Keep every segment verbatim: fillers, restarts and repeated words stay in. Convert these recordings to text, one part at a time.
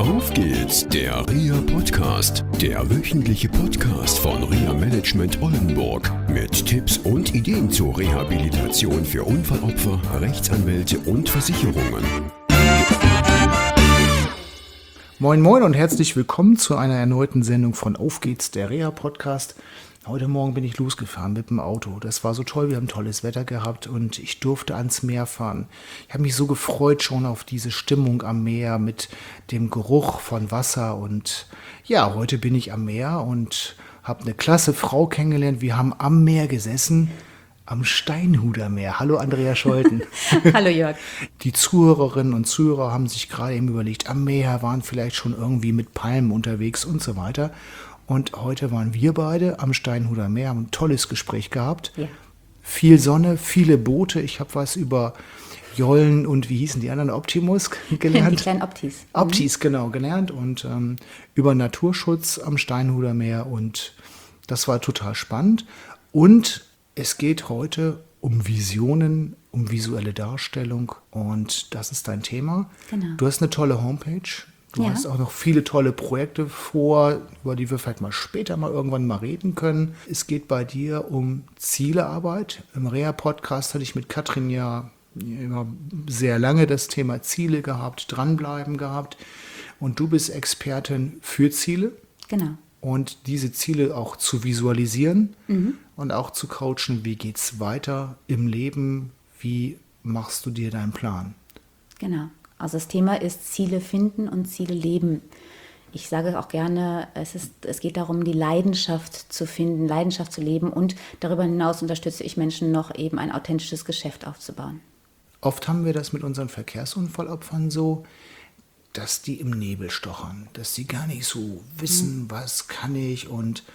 Auf geht's, der R E A Podcast, der wöchentliche Podcast von R E A Management Oldenburg mit Tipps und Ideen zur Rehabilitation für Unfallopfer, Rechtsanwälte und Versicherungen. Moin Moin und herzlich willkommen zu einer erneuten Sendung von Auf geht's, der R E A Podcast. Heute Morgen bin ich losgefahren mit dem Auto. Das war so toll, wir haben tolles Wetter gehabt und ich durfte ans Meer fahren. Ich habe mich so gefreut schon auf diese Stimmung am Meer mit dem Geruch von Wasser. Und ja, heute bin ich am Meer und habe eine klasse Frau kennengelernt. Wir haben am Meer gesessen, am Steinhuder Meer. Hallo Andrea Scholten. Hallo Jörg. Die Zuhörerinnen und Zuhörer haben sich gerade eben überlegt, am Meer waren vielleicht schon irgendwie mit Palmen unterwegs und so weiter. Und heute waren wir beide am Steinhuder Meer, haben ein tolles Gespräch gehabt. Ja. Viel Sonne, viele Boote. Ich habe was über Jollen und wie hießen die anderen, Optimus gelernt. Die kleinen Optis. Optis, genau, gelernt. Und ähm, über Naturschutz am Steinhuder Meer. Und das war total spannend. Und es geht heute um Visionen, um visuelle Darstellung. Und das ist dein Thema. Genau. Du hast eine tolle Homepage. Du Ja. hast auch noch viele tolle Projekte vor, über die wir vielleicht mal später mal irgendwann mal reden können. Es geht bei dir um Zielearbeit. Im R E A-Podcast hatte ich mit Katrin ja immer sehr lange das Thema Ziele gehabt, dranbleiben gehabt. Und du bist Expertin für Ziele. Genau. Und diese Ziele auch zu visualisieren Mhm. und auch zu coachen, wie geht's weiter im Leben, wie machst du dir deinen Plan? Genau. Also das Thema ist Ziele finden und Ziele leben. Ich sage auch gerne, es, ist, es geht darum, die Leidenschaft zu finden, Leidenschaft zu leben und darüber hinaus unterstütze ich Menschen noch eben ein authentisches Geschäft aufzubauen. Oft haben wir das mit unseren Verkehrsunfallopfern so, dass die im Nebel stochern, dass die gar nicht so wissen, was kann ich und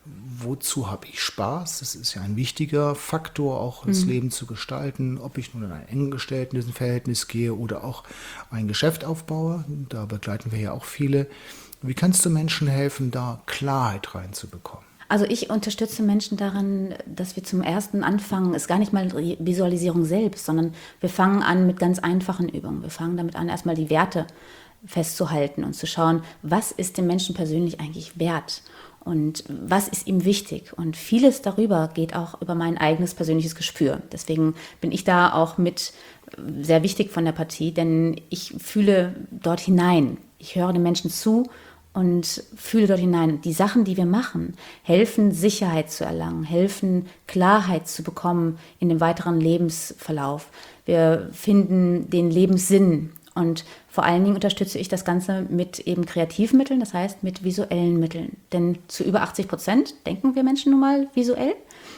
wozu habe ich Spaß. Das ist ja ein wichtiger Faktor, auch das Mhm. Leben zu gestalten, ob ich nun in ein eng gestelltes Verhältnis gehe oder auch ein Geschäft aufbaue. Da begleiten wir ja auch viele. Wie kannst du Menschen helfen, da Klarheit reinzubekommen? Also ich unterstütze Menschen daran, dass wir zum ersten anfangen, ist gar nicht mal Visualisierung selbst, sondern wir fangen an mit ganz einfachen Übungen. Wir fangen damit an, erstmal die Werte festzuhalten und zu schauen, was ist dem Menschen persönlich eigentlich wert und was ist ihm wichtig. Und vieles darüber geht auch über mein eigenes persönliches Gespür. Deswegen bin ich da auch mit sehr wichtig von der Partie, denn ich fühle dort hinein. Ich höre den Menschen zu und fühle dort hinein. Die Sachen, die wir machen, helfen, Sicherheit zu erlangen, helfen, Klarheit zu bekommen in dem weiteren Lebensverlauf. Wir finden den Lebenssinn und vor allen Dingen unterstütze ich das Ganze mit eben Kreativmitteln, das heißt mit visuellen Mitteln. Denn zu über achtzig Prozent denken wir Menschen nun mal visuell.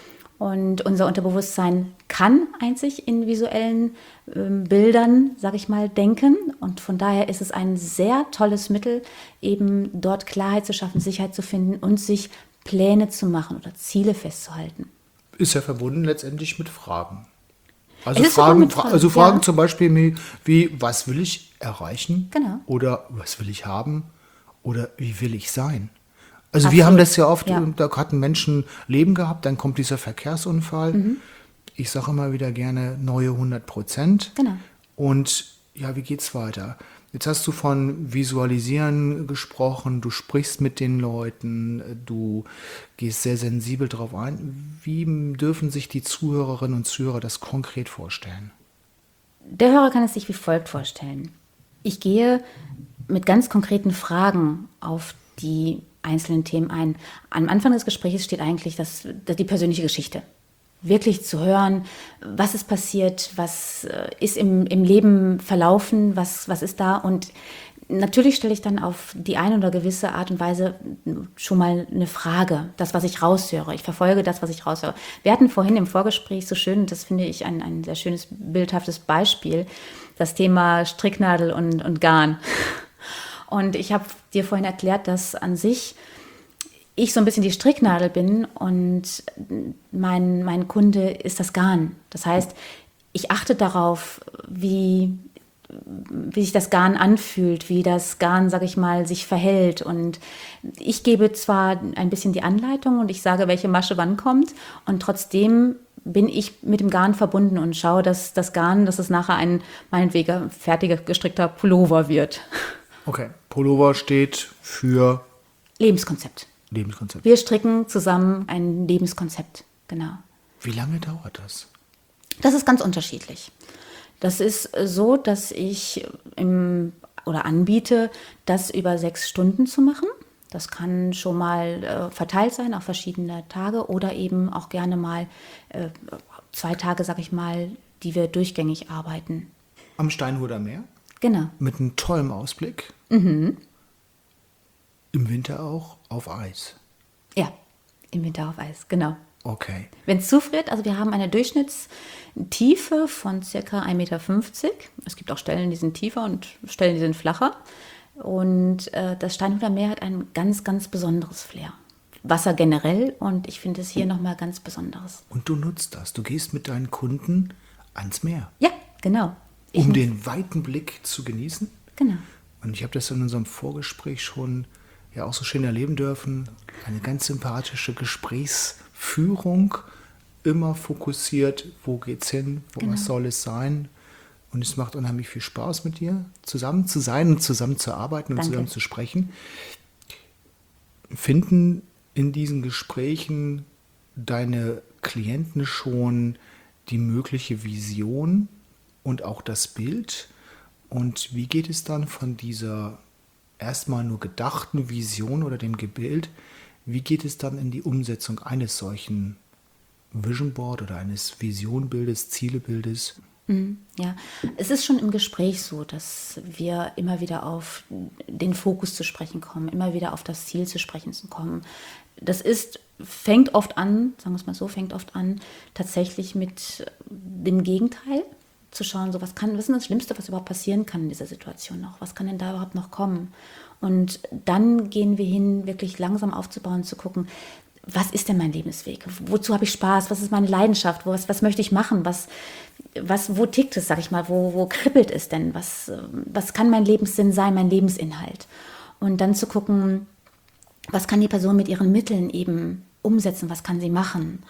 Und unser Unterbewusstsein kann einzig in visuellen ähm, Bildern, sage ich mal, denken. Und von daher ist es ein sehr tolles Mittel, eben dort Klarheit zu schaffen, Sicherheit zu finden und sich Pläne zu machen oder Ziele festzuhalten. Ist ja verbunden letztendlich mit Fragen. Also Es ist Fragen, verbunden mit Fragen, also Fragen ja. zum Beispiel wie, wie, was will ich erreichen? Genau. Oder was will ich haben? Oder wie will ich sein? Also Absolut. wir haben das ja oft, Ja. da hatten Menschen Leben gehabt, dann kommt dieser Verkehrsunfall. Mhm. Ich sage immer wieder gerne neue hundert Prozent. Genau. Und ja, wie geht's weiter? Jetzt hast du von Visualisieren gesprochen, du sprichst mit den Leuten, du gehst sehr sensibel drauf ein. Wie dürfen sich die Zuhörerinnen und Zuhörer das konkret vorstellen? Der Hörer kann es sich wie folgt vorstellen. Ich gehe mit ganz konkreten Fragen auf die einzelnen Themen ein. Am Anfang des Gesprächs steht eigentlich das, das die persönliche Geschichte. Wirklich zu hören, was ist passiert, was äh, ist im, im Leben verlaufen, was, was ist da. Und natürlich stelle ich dann auf die eine oder gewisse Art und Weise schon mal eine Frage, das, was ich raushöre. Ich verfolge das, was ich raushöre. Wir hatten vorhin im Vorgespräch so schön, und das finde ich ein, ein sehr schönes, bildhaftes Beispiel, das Thema Stricknadel und, und Garn. Und ich habe dir vorhin erklärt, dass an sich ich so ein bisschen die Stricknadel bin und mein, mein Kunde ist das Garn. Das heißt, ich achte darauf, wie, wie sich das Garn anfühlt, wie das Garn, sage ich mal, sich verhält. Und ich gebe zwar ein bisschen die Anleitung und ich sage, welche Masche wann kommt, und trotzdem bin ich mit dem Garn verbunden und schaue, dass das Garn, dass es nachher ein meinetwegen fertiger gestrickter Pullover wird. Okay, Pullover steht für Lebenskonzept. Lebenskonzept. Wir stricken zusammen ein Lebenskonzept, genau. Wie lange dauert das? Das ist ganz unterschiedlich. Das ist so, dass ich im, oder anbiete, das über sechs Stunden zu machen. Das kann schon mal äh, verteilt sein auf verschiedene Tage oder eben auch gerne mal äh, zwei Tage, sag ich mal, die wir durchgängig arbeiten. Am Steinhuder Meer? Genau. Mit einem tollen Ausblick. Mhm. Im Winter auch auf Eis. Ja, im Winter auf Eis, genau. Okay. Wenn es zufriert, also wir haben eine Durchschnittstiefe von ca. ein Meter fünfzig. Es gibt auch Stellen, die sind tiefer und Stellen, die sind flacher. Und äh, das Steinhuder Meer hat ein ganz, ganz besonderes Flair. Wasser generell und ich finde es hier nochmal ganz Besonderes. Und du nutzt das. Du gehst mit deinen Kunden ans Meer. Ja, genau. Ich Um den weiten Blick zu genießen. Genau. Und ich habe das in unserem Vorgespräch schon ja auch so schön erleben dürfen. Eine ganz sympathische Gesprächsführung. Immer fokussiert, wo geht's hin, wo Genau. was soll es sein. Und es macht unheimlich viel Spaß mit dir, zusammen zu sein und zusammen zu arbeiten und Danke. zusammen zu sprechen. Finden in diesen Gesprächen deine Klienten schon die mögliche Vision und auch das Bild? Und wie geht es dann von dieser erstmal nur gedachten Vision oder dem Gebild, wie geht es dann in die Umsetzung eines solchen Vision Board oder eines Visionbildes, Zielebildes? Ja, es ist schon im Gespräch so, dass wir immer wieder auf den Fokus zu sprechen kommen, immer wieder auf das Ziel zu sprechen zu kommen. Das ist, fängt oft an, sagen wir es mal so, fängt oft an, tatsächlich mit dem Gegenteil zu schauen, so was kann, was ist denn das Schlimmste, was überhaupt passieren kann in dieser Situation noch? Was kann denn da überhaupt noch kommen? Und dann gehen wir hin, wirklich langsam aufzubauen, zu gucken, was ist denn mein Lebensweg? Wozu habe ich Spaß? Was ist meine Leidenschaft? Was, was möchte ich machen? Was, was, wo tickt es, sag ich mal? Wo, wo kribbelt es denn? Was, was kann mein Lebenssinn sein, mein Lebensinhalt? Und dann zu gucken, was kann die Person mit ihren Mitteln eben umsetzen? Was kann sie machen?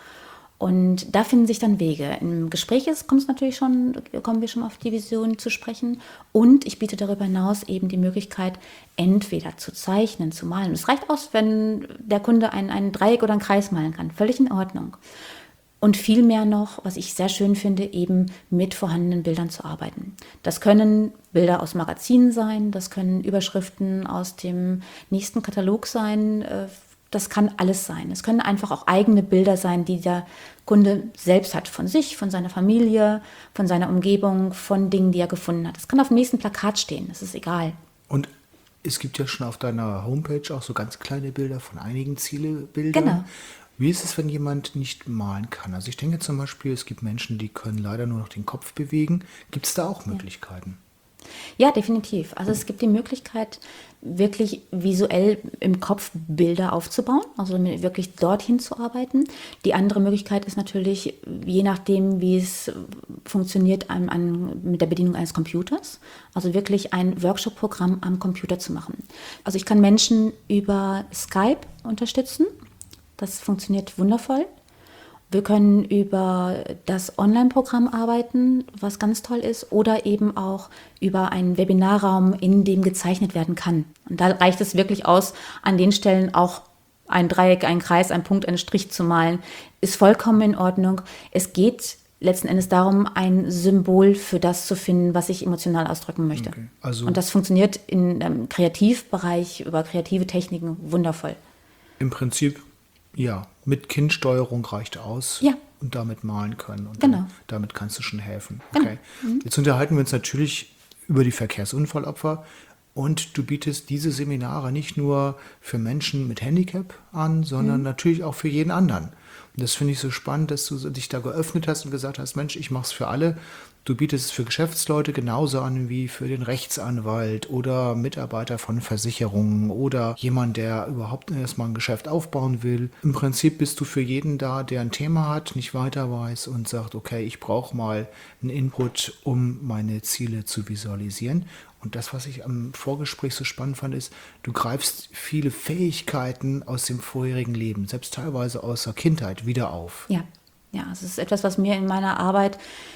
Und da finden sich dann Wege. Im Gespräch ist, kommt es natürlich schon, kommen wir schon auf die Vision zu sprechen. Und ich biete darüber hinaus eben die Möglichkeit, entweder zu zeichnen, zu malen. Es reicht aus, wenn der Kunde ein, ein Dreieck oder einen Kreis malen kann. Völlig in Ordnung. Und viel mehr noch, was ich sehr schön finde, eben mit vorhandenen Bildern zu arbeiten. Das können Bilder aus Magazinen sein, das können Überschriften aus dem nächsten Katalog sein. Das kann alles sein. Es können einfach auch eigene Bilder sein, die der Kunde selbst hat, von sich, von seiner Familie, von seiner Umgebung, von Dingen, die er gefunden hat. Das kann auf dem nächsten Plakat stehen, das ist egal. Und es gibt ja schon auf deiner Homepage auch so ganz kleine Bilder von einigen Zielebildern. Genau. Wie ist es, wenn jemand nicht malen kann? Also ich denke zum Beispiel, es gibt Menschen, die können leider nur noch den Kopf bewegen. Gibt es da auch Möglichkeiten? Ja, definitiv. Also es gibt die Möglichkeit, wirklich visuell im Kopf Bilder aufzubauen, also wirklich dorthin zu arbeiten. Die andere Möglichkeit ist natürlich, je nachdem, wie es funktioniert, an, an, mit der Bedienung eines Computers, also wirklich ein Workshop-Programm am Computer zu machen. Also ich kann Menschen über Skype unterstützen. Das funktioniert wundervoll. Wir können über das Online-Programm arbeiten, was ganz toll ist, oder eben auch über einen Webinarraum, in dem gezeichnet werden kann. Und da reicht es wirklich aus, an den Stellen auch ein Dreieck, ein Kreis, ein Punkt, einen Strich zu malen. Ist vollkommen in Ordnung. Es geht letzten Endes darum, ein Symbol für das zu finden, was ich emotional ausdrücken möchte. Okay, also Und das funktioniert im Kreativbereich über kreative Techniken wundervoll. im Prinzip, ja, mit Kindsteuerung reicht aus Ja. und damit malen können. Und Genau. dann, damit kannst du schon helfen. Genau. Okay. Jetzt unterhalten wir uns natürlich über die Verkehrsunfallopfer und du bietest diese Seminare nicht nur für Menschen mit Handicap an, sondern natürlich auch für jeden anderen. Und das finde ich so spannend, dass du dich da geöffnet hast und gesagt hast, Mensch, ich mache es für alle. Du bietest es für Geschäftsleute genauso an wie für den Rechtsanwalt oder Mitarbeiter von Versicherungen oder jemand, der überhaupt erstmal ein Geschäft aufbauen will. Im Prinzip bist du für jeden da, der ein Thema hat, nicht weiter weiß und sagt, okay, ich brauche mal einen Input, um meine Ziele zu visualisieren. Und das, was ich am Vorgespräch so spannend fand, ist, du greifst viele Fähigkeiten aus dem vorherigen Leben, selbst teilweise aus der Kindheit, wieder auf. Ja, ja, es ist etwas, was mir in meiner Arbeit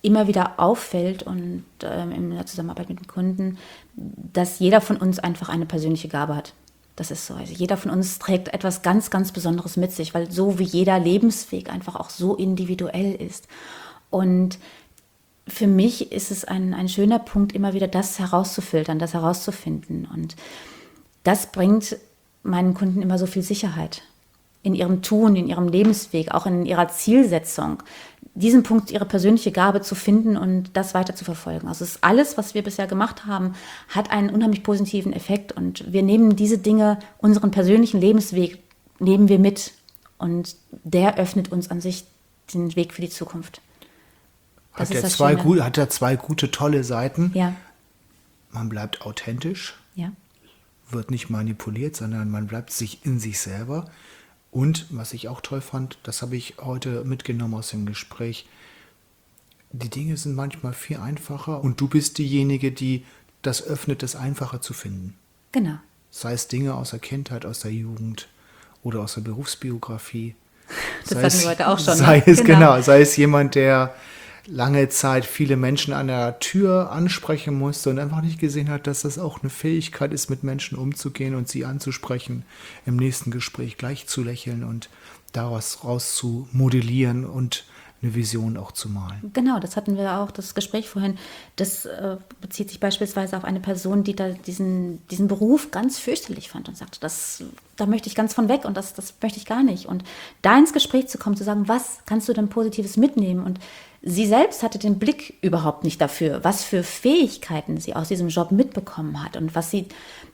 immer wieder auffällt und ähm, in der Zusammenarbeit mit dem Kunden, dass jeder von uns einfach eine persönliche Gabe hat. Das ist so. Also jeder von uns trägt etwas ganz, ganz Besonderes mit sich, weil so wie jeder Lebensweg einfach auch so individuell ist. Und für mich ist es ein, ein schöner Punkt, immer wieder das herauszufiltern, das herauszufinden. Und das bringt meinen Kunden immer so viel Sicherheit in ihrem Tun, in ihrem Lebensweg, auch in ihrer Zielsetzung, diesen Punkt, ihre persönliche Gabe zu finden und das weiter zu verfolgen. Also es ist alles, was wir bisher gemacht haben, hat einen unheimlich positiven Effekt und wir nehmen diese Dinge, unseren persönlichen Lebensweg, nehmen wir mit und der öffnet uns an sich den Weg für die Zukunft. Das Hat ist er das zwei, Schöne. gut, hat er zwei gute, tolle Seiten. Ja, Man bleibt authentisch, ja, wird nicht manipuliert, sondern man bleibt sich in sich selber. Und was ich auch toll fand, das habe ich heute mitgenommen aus dem Gespräch, die Dinge sind manchmal viel einfacher und du bist diejenige, die das öffnet, das Einfache zu finden. genau. Sei es Dinge aus der Kindheit, aus der Jugend oder aus der Berufsbiografie. Das Sei hatten es- wir heute auch schon. Sei ne? es genau, sei es jemand, der lange Zeit viele Menschen an der Tür ansprechen musste und einfach nicht gesehen hat, dass das auch eine Fähigkeit ist, mit Menschen umzugehen und sie anzusprechen, im nächsten Gespräch gleich zu lächeln und daraus raus zu modellieren und eine Vision auch zu malen. Genau, das hatten wir auch, das Gespräch vorhin. Das äh, bezieht sich beispielsweise auf eine Person, die da diesen, diesen Beruf ganz fürchterlich fand und sagte, das, da möchte ich ganz von weg und das, das möchte ich gar nicht. Und da ins Gespräch zu kommen, zu sagen, was kannst du denn Positives mitnehmen? Und sie selbst hatte den Blick überhaupt nicht dafür, was für Fähigkeiten sie aus diesem Job mitbekommen hat und was sie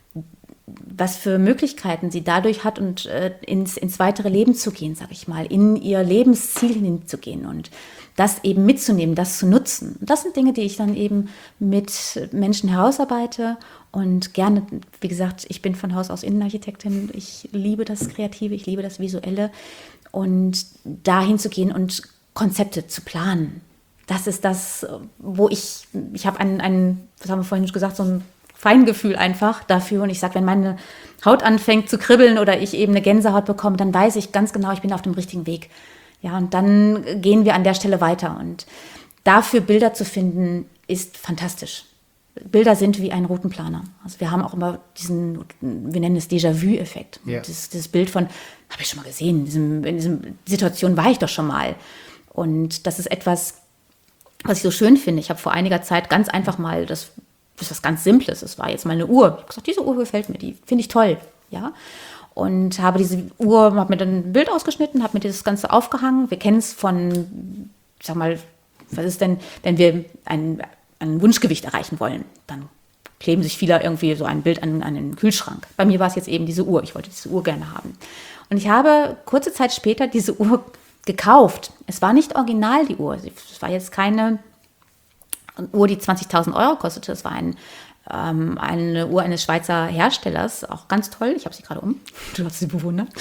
was für Möglichkeiten sie dadurch hat und äh, ins, ins weitere Leben zu gehen, sage ich mal, in ihr Lebensziel hinzugehen und das eben mitzunehmen, das zu nutzen. Und das sind Dinge, die ich dann eben mit Menschen herausarbeite und gerne, wie gesagt, ich bin von Haus aus Innenarchitektin, ich liebe das Kreative, ich liebe das Visuelle und dahin zu gehen und Konzepte zu planen. Das ist das, wo ich, ich habe einen, einen, was haben wir vorhin schon gesagt, so ein Feingefühl einfach dafür. Und ich sage, wenn meine Haut anfängt zu kribbeln oder ich eben eine Gänsehaut bekomme, dann weiß ich ganz genau, ich bin auf dem richtigen Weg. Ja, und dann gehen wir an der Stelle weiter. Und dafür Bilder zu finden, ist fantastisch. Bilder sind wie ein Routenplaner. Also wir haben auch immer diesen, wir nennen es Déjà-vu-Effekt. Ja. Das, das Bild von, habe ich schon mal gesehen, in diesem, in diesem Situation war ich doch schon mal. Und das ist etwas, was ich so schön finde. Ich habe vor einiger Zeit ganz einfach mal, das ist was ganz Simples, es war jetzt mal eine Uhr. Ich habe gesagt, diese Uhr gefällt mir, die finde ich toll. Ja? Und habe diese Uhr, habe mir dann ein Bild ausgeschnitten, habe mir das Ganze aufgehangen. Wir kennen es von, ich sag mal, was ist denn, wenn wir ein, ein Wunschgewicht erreichen wollen, dann kleben sich viele irgendwie so ein Bild an, an den Kühlschrank. Bei mir war es jetzt eben diese Uhr, ich wollte diese Uhr gerne haben. Und ich habe kurze Zeit später diese Uhr gekauft. Es war nicht original, die Uhr. Es war jetzt keine Uhr, die zwanzigtausend Euro kostete. Es war ein, ähm, eine Uhr eines Schweizer Herstellers, auch ganz toll. Ich habe sie gerade um. Du hast sie bewundert.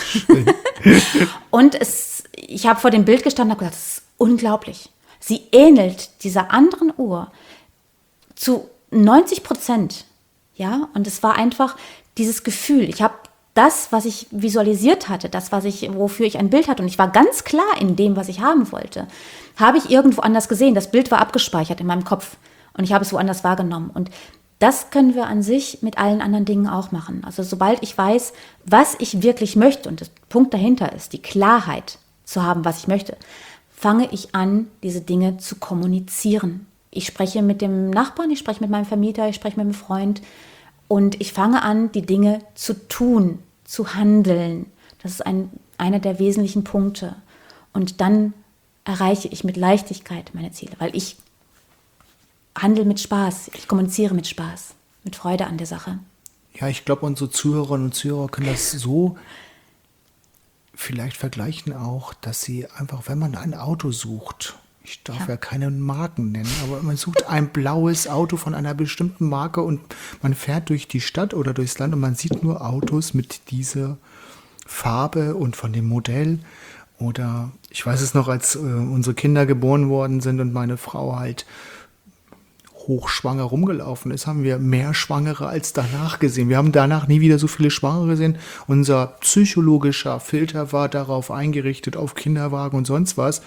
Und es, ich habe vor dem Bild gestanden und habe gesagt, das ist unglaublich. Sie ähnelt dieser anderen Uhr zu neunzig Prozent. Ja, und es war einfach dieses Gefühl. Ich habe das, was ich visualisiert hatte, das, was ich, wofür ich ein Bild hatte, und ich war ganz klar in dem, was ich haben wollte, habe ich irgendwo anders gesehen. Das Bild war abgespeichert in meinem Kopf und ich habe es woanders wahrgenommen. Und das können wir an sich mit allen anderen Dingen auch machen. Also sobald ich weiß, was ich wirklich möchte, und der Punkt dahinter ist, die Klarheit zu haben, was ich möchte, fange ich an, diese Dinge zu kommunizieren. Ich spreche mit dem Nachbarn, ich spreche mit meinem Vermieter, ich spreche mit einem Freund und ich fange an, die Dinge zu tun, zu handeln. Das ist ein, einer der wesentlichen Punkte. Und dann erreiche ich mit Leichtigkeit meine Ziele, weil ich handle mit Spaß, ich kommuniziere mit Spaß, mit Freude an der Sache. Ja, ich glaube, unsere Zuhörerinnen und Zuhörer können das so vielleicht vergleichen auch, dass sie einfach, wenn man ein Auto sucht, ich darf ja. ja keine Marken nennen, aber man sucht ein blaues Auto von einer bestimmten Marke und man fährt durch die Stadt oder durchs Land und man sieht nur Autos mit dieser Farbe und von dem Modell. Oder ich weiß es noch, als äh, unsere Kinder geboren worden sind und meine Frau halt hochschwanger rumgelaufen ist, haben wir mehr Schwangere als danach gesehen. Wir haben danach nie wieder so viele Schwangere gesehen. Unser psychologischer Filter war darauf eingerichtet, auf Kinderwagen und sonst was.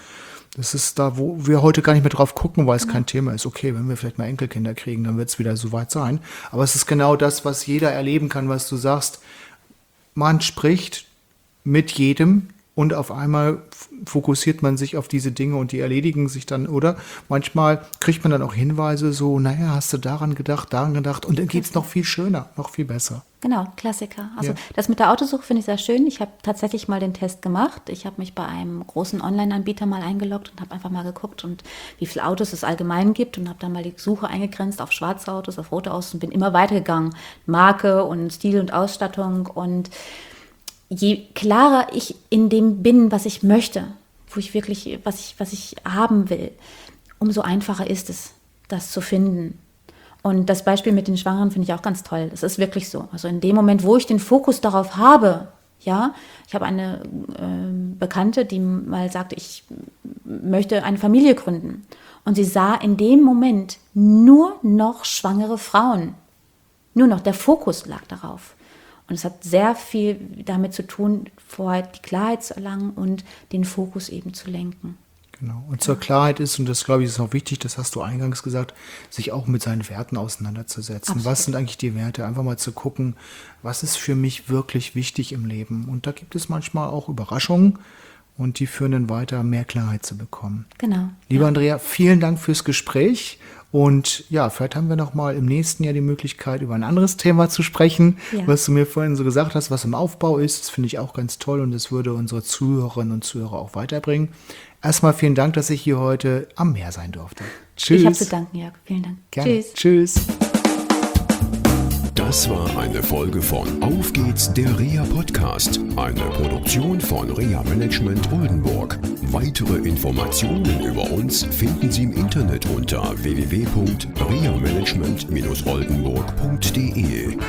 Das ist da, wo wir heute gar nicht mehr drauf gucken, weil es kein Thema ist. Okay, wenn wir vielleicht mal Enkelkinder kriegen, dann wird es wieder soweit sein. Aber es ist genau das, was jeder erleben kann, was du sagst. Man spricht mit jedem und auf einmal fokussiert man sich auf diese Dinge und die erledigen sich dann, oder? Manchmal kriegt man dann auch Hinweise so, naja, hast du daran gedacht, daran gedacht und dann geht es noch viel schöner, noch viel besser. Genau, Klassiker. Also Ja. das mit der Autosuche finde ich sehr schön. Ich habe tatsächlich mal den Test gemacht. Ich habe mich bei einem großen Online-Anbieter mal eingeloggt und habe einfach mal geguckt, und wie viele Autos es allgemein gibt, und habe dann mal die Suche eingegrenzt auf schwarze Autos, auf rote Autos und bin immer weitergegangen. Marke und Stil und Ausstattung, und je klarer ich in dem bin, was ich möchte, wo ich wirklich, was ich, was ich haben will, umso einfacher ist es, das zu finden. Und das Beispiel mit den Schwangeren finde ich auch ganz toll. Das ist wirklich so. Also in dem Moment, wo ich den Fokus darauf habe, ja, ich habe eine äh, Bekannte, die mal sagte, ich möchte eine Familie gründen. Und sie sah in dem Moment nur noch schwangere Frauen. Nur noch, der Fokus lag darauf. Und es hat sehr viel damit zu tun, vorher die Klarheit zu erlangen und den Fokus eben zu lenken. Genau. Und zur Klarheit ist, und das glaube ich ist auch wichtig, das hast du eingangs gesagt, sich auch mit seinen Werten auseinanderzusetzen. Absolut. Was sind eigentlich die Werte? Einfach mal zu gucken, was ist für mich wirklich wichtig im Leben? Und da gibt es manchmal auch Überraschungen, und die führen dann weiter, mehr Klarheit zu bekommen. Genau. Lieber Ja. Andrea, vielen Dank fürs Gespräch. Und ja, vielleicht haben wir noch mal im nächsten Jahr die Möglichkeit, über ein anderes Thema zu sprechen, Ja. was du mir vorhin so gesagt hast, was im Aufbau ist. Das finde ich auch ganz toll, und das würde unsere Zuhörerinnen und Zuhörer auch weiterbringen. Erstmal vielen Dank, dass ich hier heute am Meer sein durfte. Tschüss. Ich habe zu danken, Jörg. Vielen Dank. Gerne. Tschüss. Tschüss. Das war eine Folge von Auf geht's, der R E A Podcast, eine Produktion von R E A Management Oldenburg. Weitere Informationen über uns finden Sie im Internet unter w w w punkt reamanagement Bindestrich oldenburg punkt de.